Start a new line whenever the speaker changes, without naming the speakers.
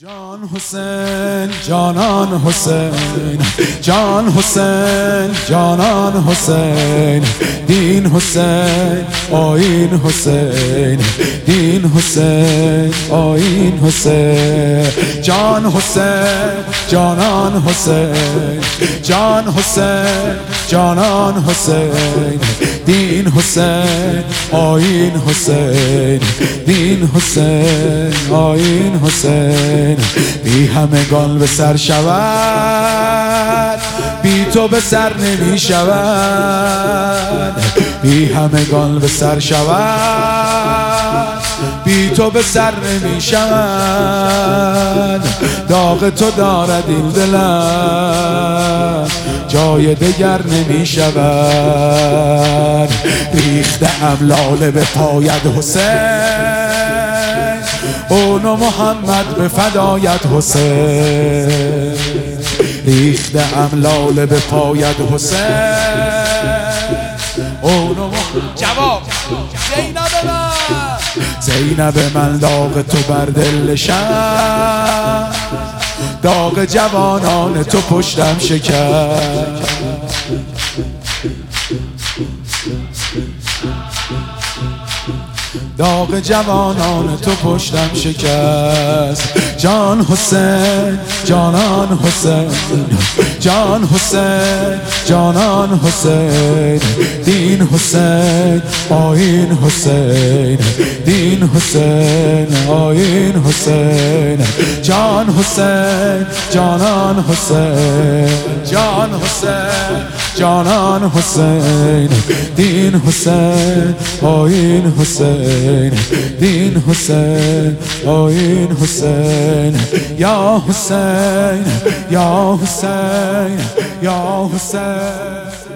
جان حسین جانان حسین، جان حسین جانان حسین، دین حسین آیین حسین، دین حسین آیین حسین. جان حسین جانان حسین، جان حسین جانان حسین، دین حسین آیین حسین، دین حسین آیین حسین. بی همگان به سر شود، بی تو به سر نمی شود. بی همگان به سر شود، بی تو به سر نمی شود. داغ تو دارد این دلم، جای دگر نمی شود. ریخته ام لاله به پایت حسین، اون و محمد به فدایت حسین. ریخته ام لاله به پایت حسین، اون و محمد. جواب زینب من داغ تو بر دل شم، داغ جوانان تو پشتم شکست. داغ جوانان تو پشتم شکست. جان حسین جانان حسین، جان حسین جانان حسین، دین حسین آیین حسین، دین حسین آیین حسین. جان حسین جانان حسین، جان حسین جانان حسین، دین حسین آیین حسین، دین حسین آیین حسین. یا حسین یا حسین یا حسین.